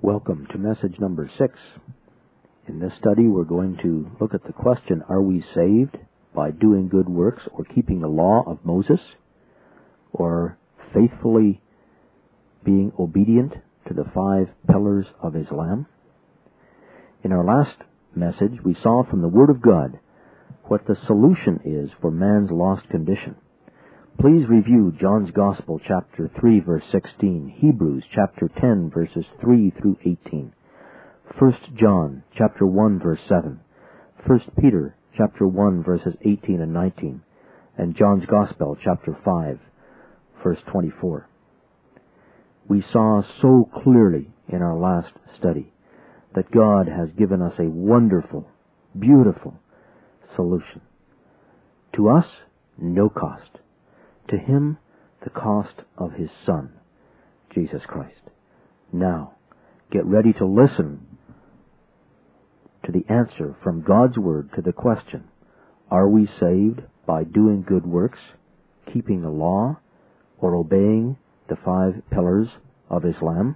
Welcome to message number 6. In this study, we're going to look at the question, are we saved by doing good works or keeping the law of Moses, or faithfully being obedient to the 5 pillars of Islam? In our last message, we saw from the Word of God what the solution is for man's lost condition. Please review John's Gospel, chapter 3, verse 16, Hebrews, chapter 10, verses 3 through 18, 1 John, chapter 1, verse 7, 1 Peter, chapter 1, verses 18 and 19, and John's Gospel, chapter 5, verse 24. We saw so clearly in our last study that God has given us a wonderful, beautiful solution. To us, no cost. To Him, the cost of His Son, Jesus Christ. Now, get ready to listen to the answer from God's Word to the question, are we saved by doing good works, keeping the law, or obeying the 5 pillars of Islam?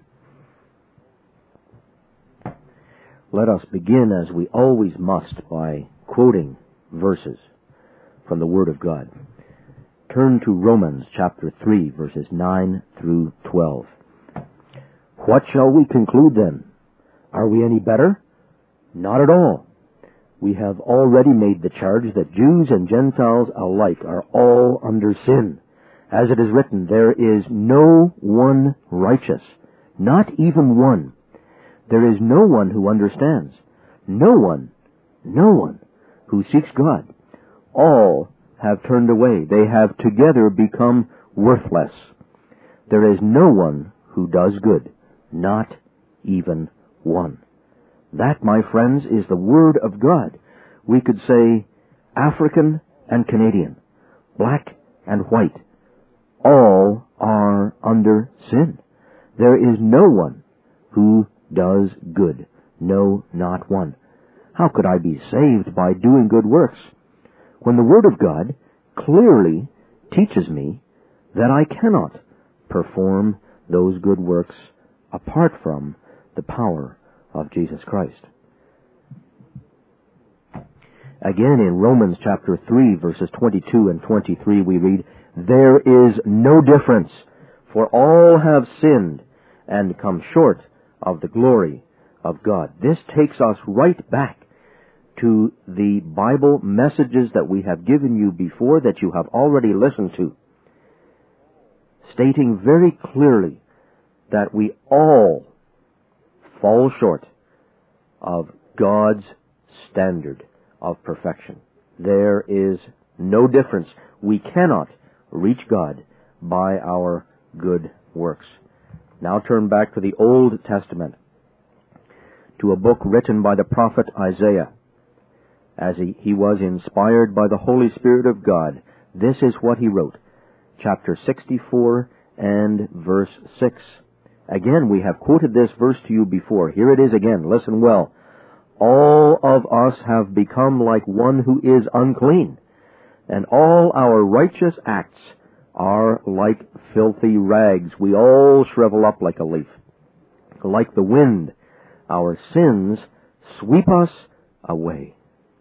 Let us begin, as we always must, by quoting verses from the Word of God. Turn to Romans chapter 3, verses 9 through 12. What shall we conclude then? Are we any better? Not at all. We have already made the charge that Jews and Gentiles alike are all under sin. As it is written, there is no one righteous, not even one. There is no one who understands. No one who seeks God. All have turned away. They have together become worthless. There is no one who does good, not even one. That, my friends, is the Word of God. We could say African and Canadian, black and white, all are under sin. There is no one who does good. No, not one. How could I be saved by doing good works, when the Word of God clearly teaches me that I cannot perform those good works apart from the power of Jesus Christ? Again, in Romans chapter 3, verses 22 and 23, we read, there is no difference, for all have sinned and come short of the glory of God. This takes us right back to the Bible messages that we have given you before, that you have already listened to, stating very clearly that we all fall short of God's standard of perfection. There is no difference. We cannot reach God by our good works. Now turn back to the Old Testament, to a book written by the prophet Isaiah. As he was inspired by the Holy Spirit of God, this is what he wrote. Chapter 64 and verse 6. Again, we have quoted this verse to you before. Here it is again. Listen well. All of us have become like one who is unclean, and all our righteous acts are like filthy rags. We all shrivel up like a leaf. Like the wind, our sins sweep us away.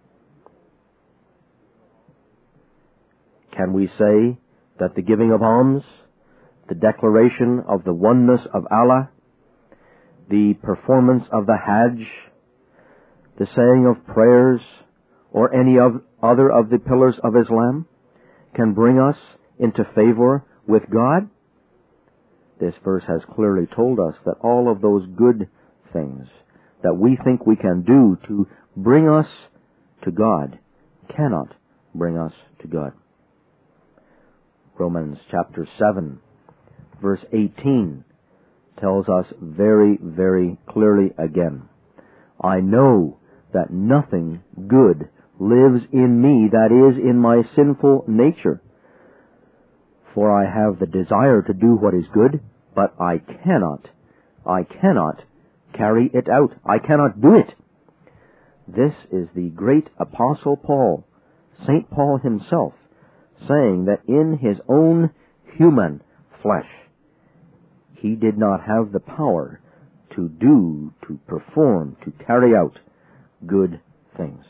Can we say that the giving of alms, the declaration of the oneness of Allah, the performance of the Hajj, the saying of prayers, or any other of the pillars of Islam can bring us into favor with God? This verse has clearly told us that all of those good things that we think we can do to bring us to God cannot bring us to God. Romans chapter 7, verse 18 tells us very, very clearly again, I know that nothing good lives in me, that is, in my sinful nature. For I have the desire to do what is good, but I cannot carry it out. I cannot do it. This is the great Apostle Paul, St. Paul himself, saying that in his own human flesh, he did not have the power to do, to perform, to carry out good things.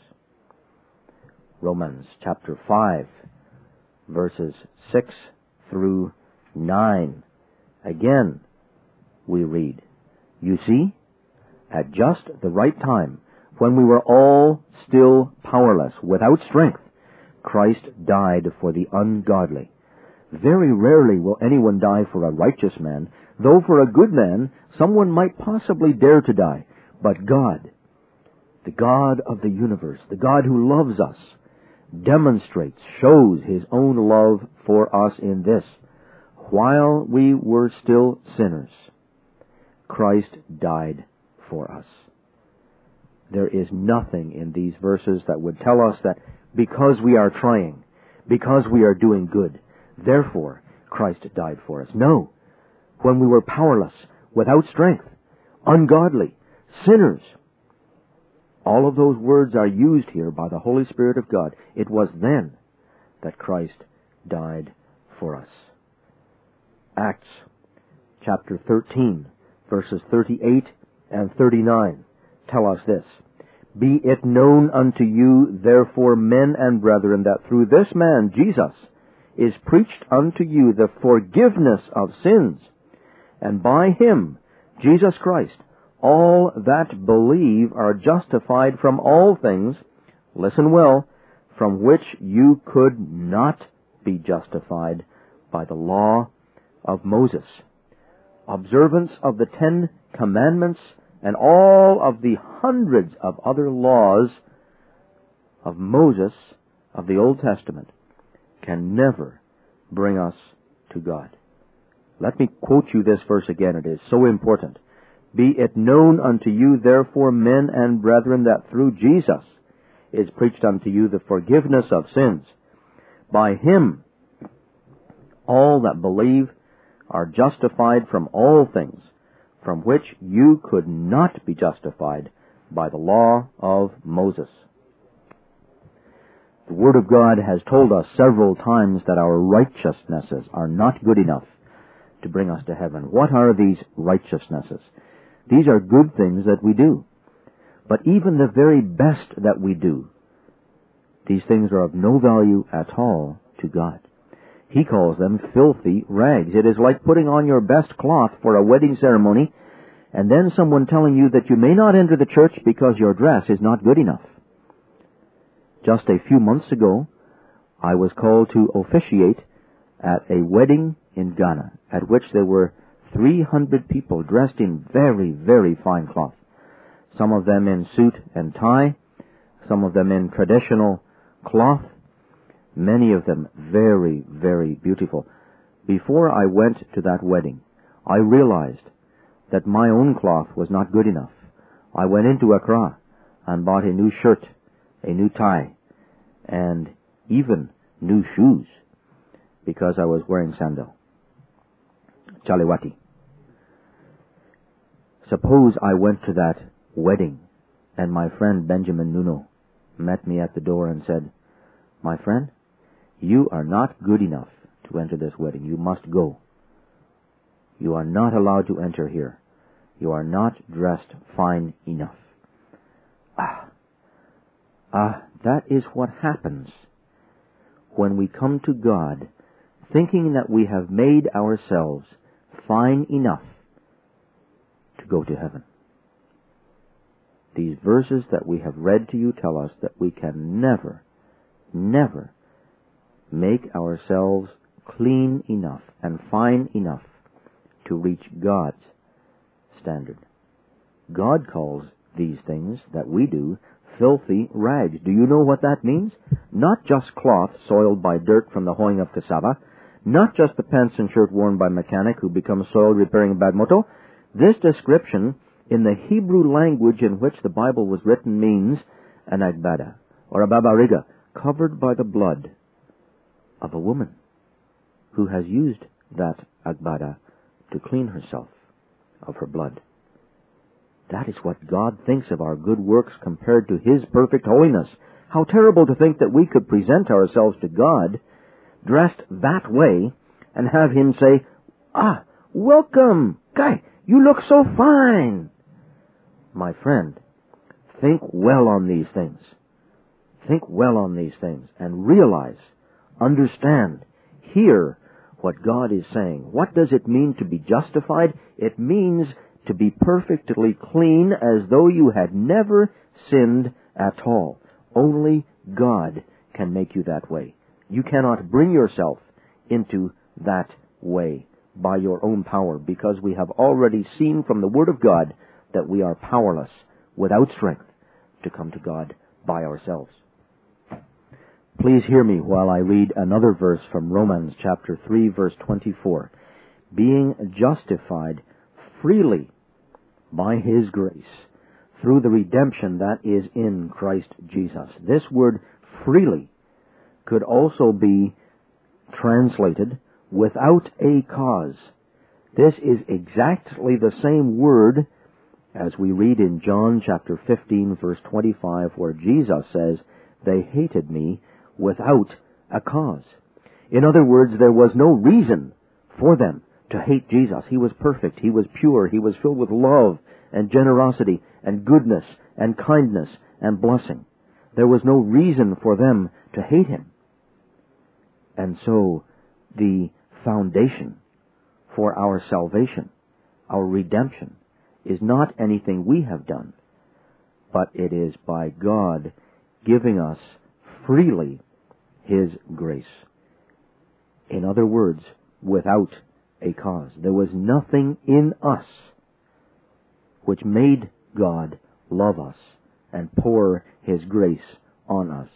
Romans chapter 5, verses 6 through 9. Again, we read, "You see, at just the right time, when we were all still powerless, without strength, Christ died for the ungodly. Very rarely will anyone die for a righteous man, though for a good man someone might possibly dare to die. But God, the God of the universe, the God who loves us, demonstrates, shows His own love for us in this: while we were still sinners, Christ died for us." There is nothing in these verses that would tell us that because we are trying, because we are doing good, therefore Christ died for us. No. When we were powerless, without strength, ungodly, sinners, all of those words are used here by the Holy Spirit of God. It was then that Christ died for us. Acts chapter 13, verses 38 and 39 tell us this: "Be it known unto you, therefore, men and brethren, that through this man, Jesus, is preached unto you the forgiveness of sins, and by Him, Jesus Christ, all that believe are justified from all things," listen well, "from which you could not be justified by the law of Moses." Observance of the 10 Commandments and all of the hundreds of other laws of Moses of the Old Testament can never bring us to God. Let me quote you this verse again. It is so important. "Be it known unto you, therefore, men and brethren, that through Jesus is preached unto you the forgiveness of sins. By Him all that believe are justified from all things, from which you could not be justified by the law of Moses." The Word of God has told us several times that our righteousnesses are not good enough to bring us to heaven. What are these righteousnesses? These are good things that we do. But even the very best that we do, these things are of no value at all to God. He calls them filthy rags. It is like putting on your best cloth for a wedding ceremony and then someone telling you that you may not enter the church because your dress is not good enough. Just a few months ago, I was called to officiate at a wedding in Ghana, at which there were 300 people dressed in very, very fine cloth. Some of them in suit and tie, some of them in traditional cloth, many of them very, very beautiful. Before I went to that wedding, I realized that my own cloth was not good enough. I went into Accra and bought a new shirt, a new tie, and even new shoes, because I was wearing sandal. Chaliwati. Suppose I went to that wedding and my friend Benjamin Nuno met me at the door and said, "My friend, you are not good enough to enter this wedding. You must go. You are not allowed to enter here. You are not dressed fine enough." That is what happens when we come to God thinking that we have made ourselves fine enough to go to heaven. These verses that we have read to you tell us that we can never, never make ourselves clean enough and fine enough to reach God's standard. God calls these things that we do filthy rags. Do you know what that means? Not just cloth soiled by dirt from the hoeing of cassava, not just the pants and shirt worn by a mechanic who becomes soiled repairing a bad motor. This description in the Hebrew language in which the Bible was written means an agbada, or a babariga, covered by the blood of a woman who has used that agbada to clean herself of her blood. That is what God thinks of our good works compared to His perfect holiness. How terrible to think that we could present ourselves to God dressed that way and have Him say, "Welcome, Guy, you look so fine." my friend, think well on these things. Think well on these things and realize, understand, hear what God is saying. What does it mean to be justified? It means to be perfectly clean as though you had never sinned at all. Only God can make you that way. You cannot bring yourself into that way by your own power, because we have already seen from the Word of God that we are powerless, without strength, to come to God by ourselves. Please hear me while I read another verse from Romans chapter 3, verse 24. Being justified freely by His grace through the redemption that is in Christ Jesus. This word freely could also be translated without a cause. This is exactly the same word as we read in John chapter 15, verse 25, where Jesus says, "They hated me without a cause." In other words, there was no reason for them to hate Jesus. He was perfect. He was pure. He was filled with love and generosity and goodness and kindness and blessing. There was no reason for them to hate Him. And so the foundation for our salvation, our redemption, is not anything we have done, but it is by God giving us freely His grace. In other words, without a cause. There was nothing in us which made God love us and pour His grace on us.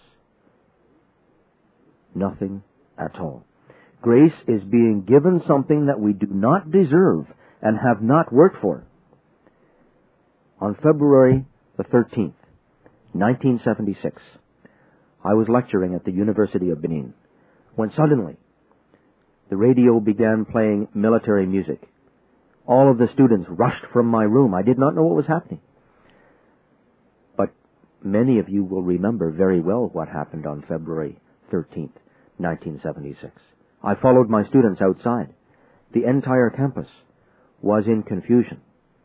Nothing at all. Grace is being given something that we do not deserve and have not worked for. On February the 13th, 1976, I was lecturing at the University of Benin when suddenly the radio began playing military music. All of the students rushed from my room. I did not know what was happening. But many of you will remember very well what happened on February 13th, 1976. I followed my students outside. The entire campus was in confusion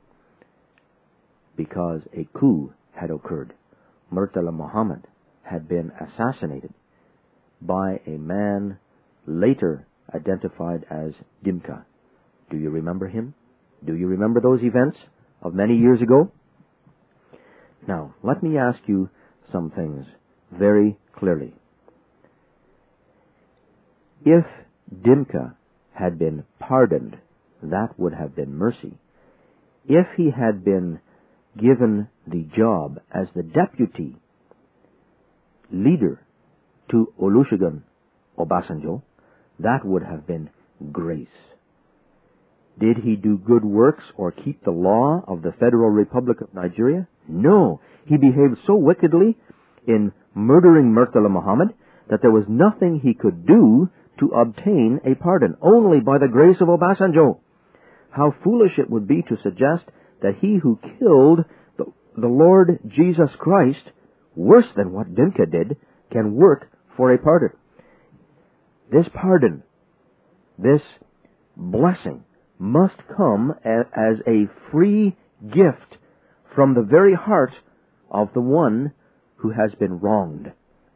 because a coup had occurred. Murtala Muhammad had been assassinated by a man later identified as Dimka. Do you remember him? Do you remember those events of many years ago? Now, let me ask you some things very clearly. If Dimka had been pardoned, that would have been mercy. If he had been given the job as the deputy leader to Olusegun Obasanjo, that would have been grace. Did he do good works or keep the law of the Federal Republic of Nigeria? No. He behaved so wickedly in murdering Murtala Muhammad that there was nothing he could do to obtain a pardon, only by the grace of Obasanjo. How foolish it would be to suggest that he who killed the Lord Jesus Christ, worse than what Dimka did, can work for a pardon. This pardon, this blessing, must come as a free gift from the very heart of the one who has been wronged.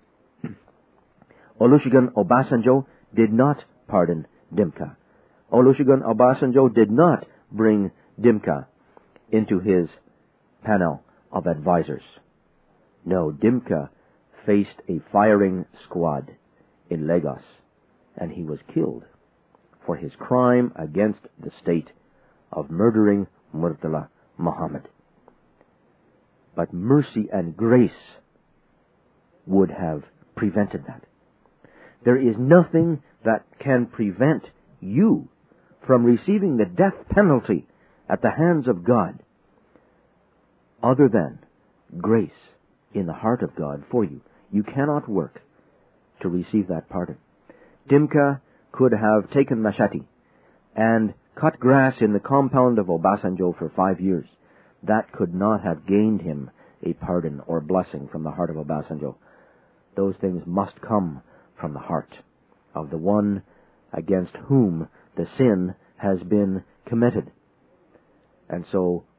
Olusegun Obasanjo did not pardon Dimka. Olusegun Obasanjo did not bring Dimka into his panel of advisors. No, Dimka faced a firing squad in Lagos, and he was killed for his crime against the state of murdering Murtala Muhammad. But mercy and grace would have prevented that. There is nothing that can prevent you from receiving the death penalty at the hands of God other than grace in the heart of God for you. You cannot work to receive that pardon. Dimka could have taken machete and cut grass in the compound of Obasanjo for 5 years. That could not have gained him a pardon or blessing from the heart of Obasanjo. Those things must come from the heart of the one against whom the sin has been committed. And so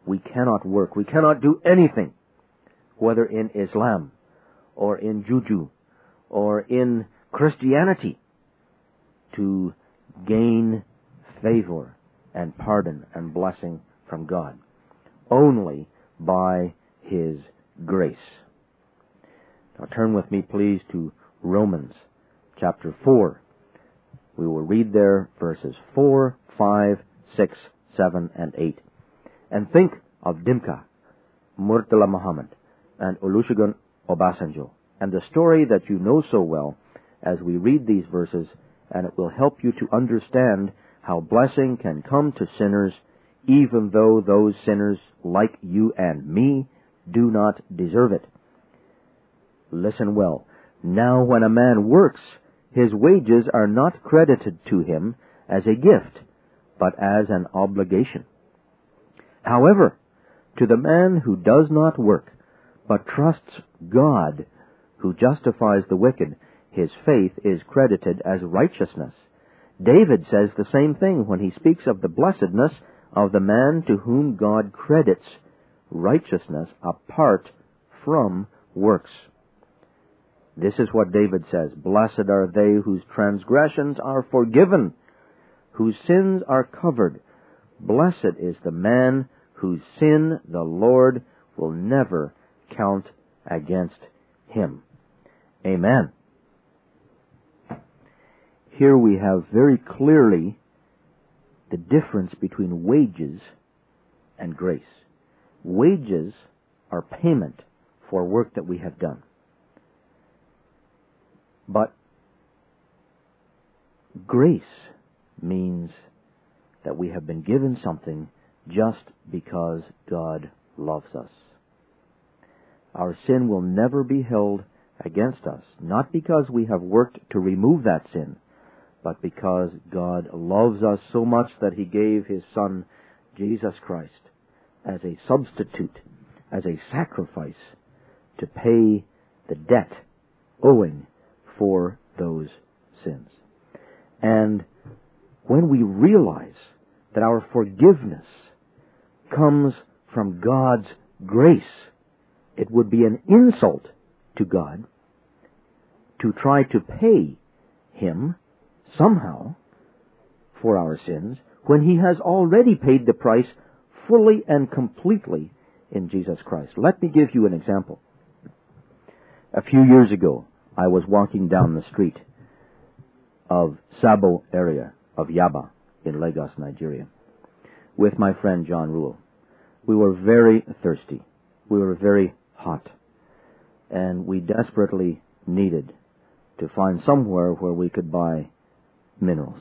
we cannot work, we cannot do anything, whether in Islam or in Juju or in Christianity, to gain favor and pardon and blessing from God. Only by His grace. Now turn with me, please, to Romans chapter 4. We will read there verses 4, 5, 6, 7, and 8. And think of Dimka, Murtala Muhammad, and Olusegun Obasanjo, and the story that you know so well as we read these verses, and it will help you to understand how blessing can come to sinners, even though those sinners, like you and me, do not deserve it. Listen well. Now when a man works, his wages are not credited to him as a gift, but as an obligation. However, to the man who does not work, but trusts God, who justifies the wicked, his faith is credited as righteousness. David says the same thing when he speaks of the blessedness of the man to whom God credits righteousness apart from works. This is what David says, "Blessed are they whose transgressions are forgiven, whose sins are covered. Blessed is the man whose sin the Lord will never count against him." Amen. Here we have very clearly the difference between wages and grace. Wages are payment for work that we have done. But grace means that we have been given something just because God loves us. Our sin will never be held against us, not because we have worked to remove that sin, but because God loves us so much that He gave His Son, Jesus Christ, as a substitute, as a sacrifice, to pay the debt owing for those sins. And when we realize that our forgiveness comes from God's grace, it would be an insult to God to try to pay Him somehow for our sins when He has already paid the price fully and completely in Jesus Christ. Let me give you an example. A few years ago, I was walking down the street of Sabo area of Yaba in Lagos, Nigeria, with my friend John Rule. We were very thirsty. We were very hot. And we desperately needed to find somewhere where we could buy minerals.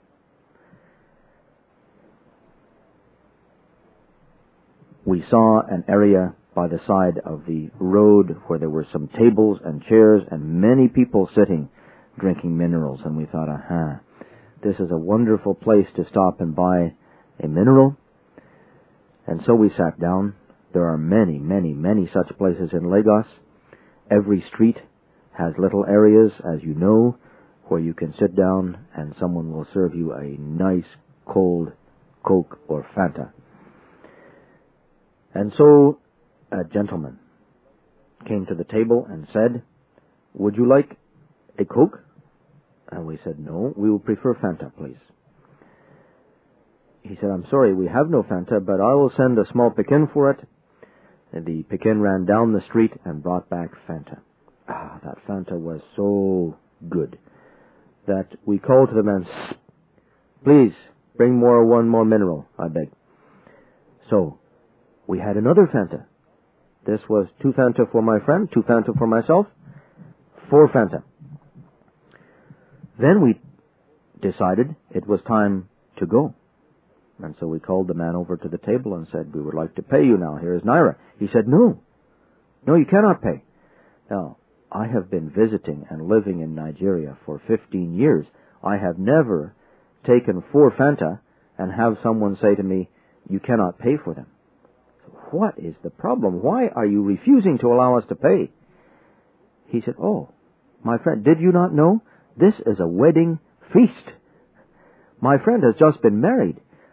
We saw an area by the side of the road where there were some tables and chairs and many people sitting drinking minerals, and we thought, this is a wonderful place to stop and buy a mineral. And so we sat down. There are many, many, many such places in Lagos. Every street has little areas, as you know, where you can sit down and someone will serve you a nice cold Coke or Fanta. And so a gentleman came to the table and said, "Would you like a Coke?" And we said, "No, we would prefer Fanta, please." He said, "I'm sorry, we have no Fanta, but I will send a small Pekin for it." And the Pekin ran down the street and brought back Fanta. That Fanta was so good that we called to the man, "Please, bring one more mineral, I beg." So, we had another Fanta. This was 2 Fanta for my friend, 2 Fanta for myself, 4 Fanta. Then we decided it was time to go. And so we called the man over to the table and said, "We would like to pay you now. Here is Naira." He said, No, you cannot pay." Now, I have been visiting and living in Nigeria for 15 years. I have never taken 4 Fanta and have someone say to me, "You cannot pay for them." What is the problem? Why are you refusing to allow us to pay? He said, "Oh, my friend, did you not know? This is a wedding feast. My friend has just been married.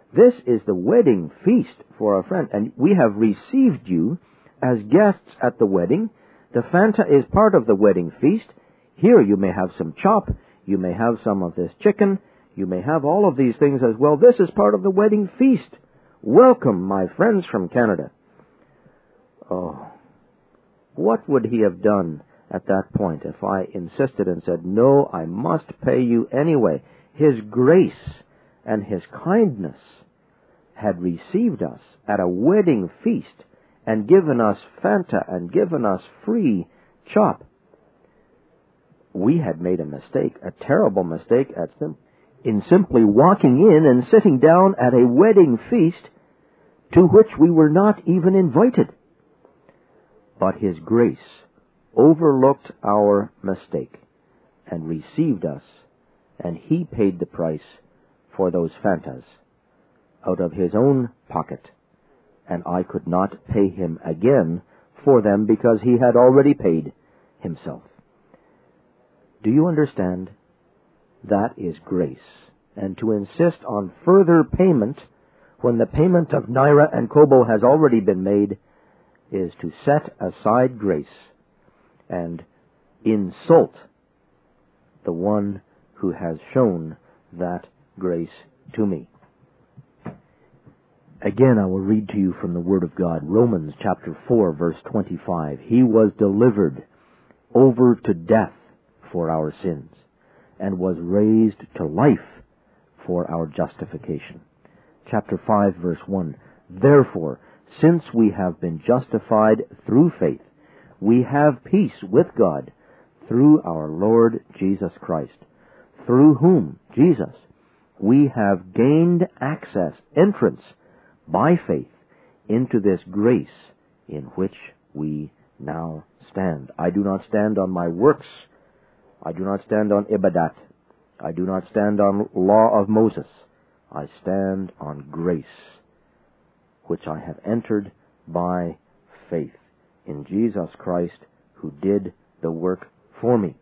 This is the wedding feast for our friend, and we have received you as guests at the wedding. The Fanta is part of the wedding feast. Here you may have some chop, you may have some of this chicken, you may have all of these things as well. This is part of the wedding feast. Welcome, my friends from Canada. Oh, what would he have done at that point if I insisted and said, no, I must pay you anyway? His grace and his kindness had received us at a wedding feast and given us Fanta and given us free chop. We had made a mistake, a terrible mistake in simply walking in and sitting down at a wedding feast to which we were not even invited. But his grace overlooked our mistake and received us, and he paid the price for those Fantas out of his own pocket, and I could not pay him again for them because he had already paid himself. Do you understand? That is grace. And to insist on further payment when the payment of Naira and Kobo has already been made is to set aside grace and insult the one who has shown that grace to me. Again, I will read to you from the Word of God, Romans chapter 4, verse 25. He was delivered over to death for our sins, and was raised to life for our justification. Chapter 5, verse 1. Therefore, since we have been justified through faith, we have peace with God through our Lord Jesus Christ, through whom, Jesus, we have gained access, entrance, by faith, into this grace in which we now stand. I do not stand on my works. I do not stand on Ibadat. I do not stand on law of Moses. I stand on grace, which I have entered by faith in Jesus Christ, who did the work for me.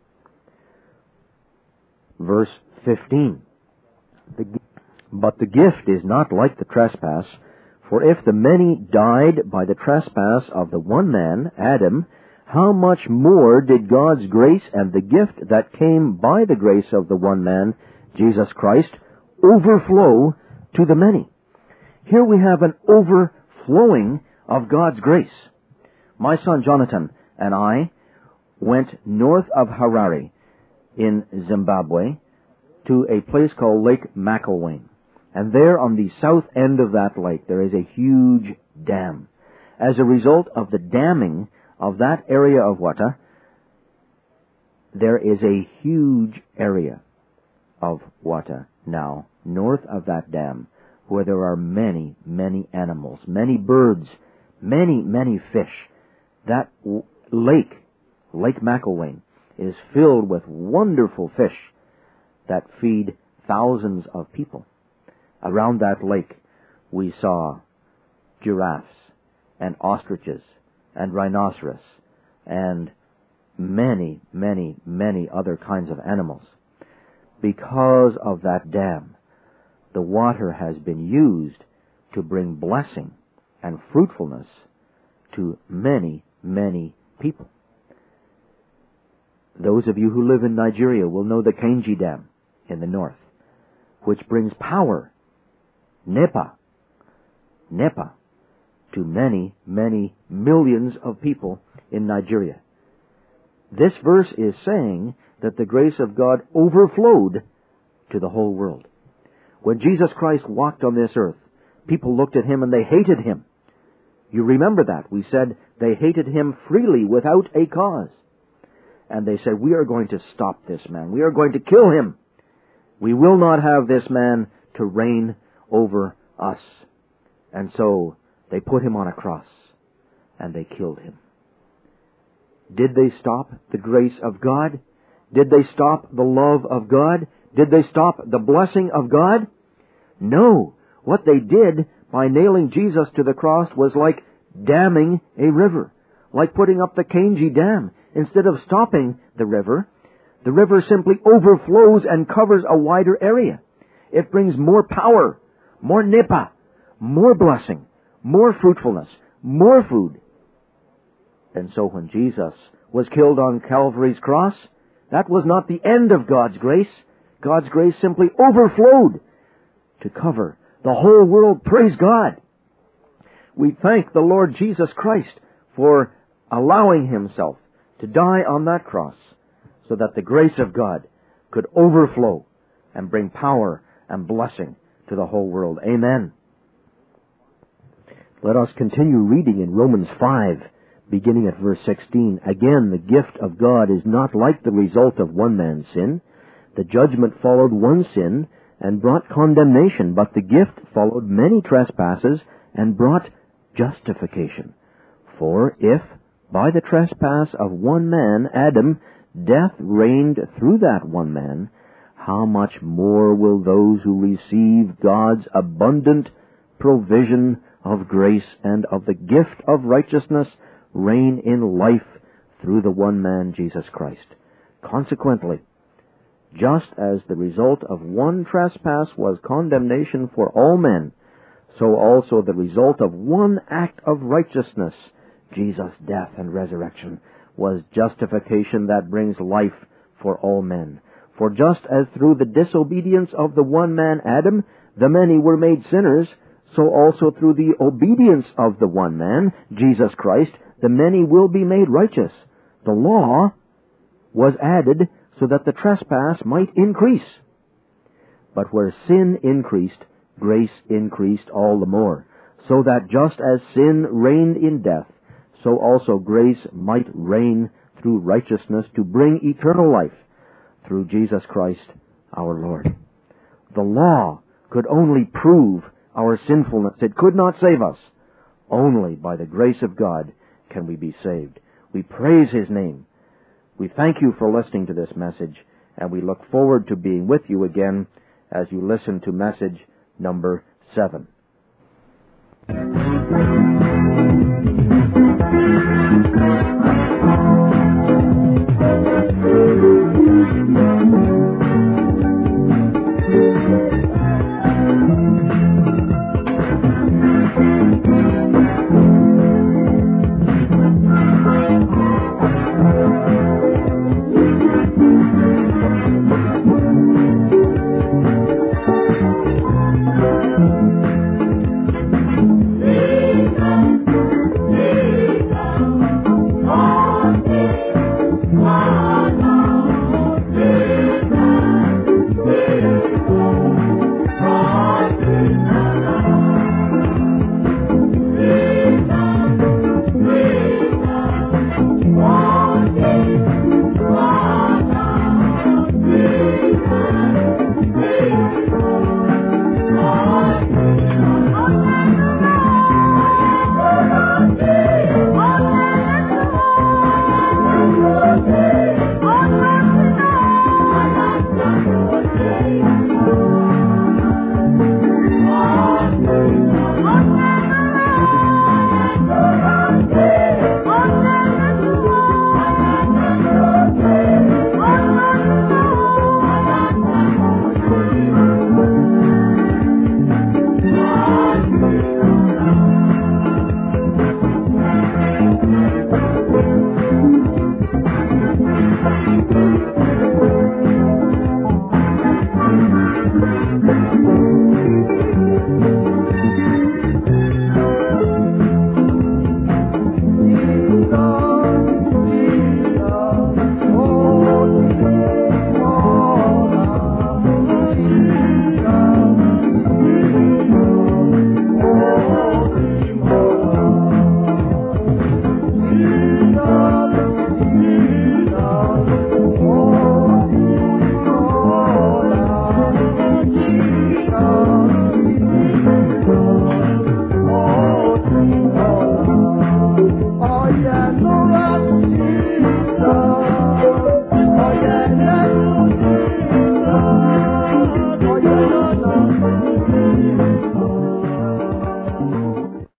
Verse 15. But the gift is not like the trespass, for if the many died by the trespass of the one man, Adam, how much more did God's grace and the gift that came by the grace of the one man, Jesus Christ, overflow to the many? Here we have an overflowing of God's grace. My son Jonathan and I went north of Harare in Zimbabwe to a place called Lake McElwain. And there on the south end of that lake there is a huge dam. As a result of the damming of that area of Wata, there is a huge area of Wata now north of that dam where there are many, many animals, many birds, many, many fish. That lake, Lake McElwain, is filled with wonderful fish that feed thousands of people. Around that lake we saw giraffes and ostriches and rhinoceros and many, many, many other kinds of animals. Because of that dam, the water has been used to bring blessing and fruitfulness to many, many people. Those of you who live in Nigeria will know the Kainji Dam in the north, which brings power, Nepa, to many, many millions of people in Nigeria. This verse is saying that the grace of God overflowed to the whole world. When Jesus Christ walked on this earth, people looked at him and they hated him. You remember that. We said they hated him freely without a cause. And they said, we are going to stop this man. We are going to kill him. We will not have this man to reign over us. And so they put him on a cross and they killed him. Did they stop the grace of God? Did they stop the love of God? Did they stop the blessing of God? No. What they did by nailing Jesus to the cross was like damming a river, like putting up the Kainji Dam. Instead of stopping the river simply overflows and covers a wider area. It brings more power, more nipa, more blessing, more fruitfulness, more food. And so when Jesus was killed on Calvary's cross, that was not the end of God's grace. God's grace simply overflowed to cover the whole world. Praise God. We thank the Lord Jesus Christ for allowing Himself to die on that cross so that the grace of God could overflow and bring power and blessing to the whole world. Amen. Let us continue reading in Romans 5, beginning at verse 16. Again, the gift of God is not like the result of one man's sin. The judgment followed one sin and brought condemnation, but the gift followed many trespasses and brought justification. For if, by the trespass of one man, Adam, death reigned through that one man, how much more will those who receive God's abundant provision of grace and of the gift of righteousness reign in life through the one man, Jesus Christ? Consequently, just as the result of one trespass was condemnation for all men, so also the result of one act of righteousness, Jesus' death and resurrection, was justification that brings life for all men. For just as through the disobedience of the one man, Adam, the many were made sinners, so also through the obedience of the one man, Jesus Christ, the many will be made righteous. The law was added so that the trespass might increase. But where sin increased, grace increased all the more, so that just as sin reigned in death, so also grace might reign through righteousness to bring eternal life through Jesus Christ our Lord. The law could only prove our sinfulness. It could not save us. Only by the grace of God can we be saved. We praise His name. We thank you for listening to this message, and we look forward to being with you again as you listen to message number 7.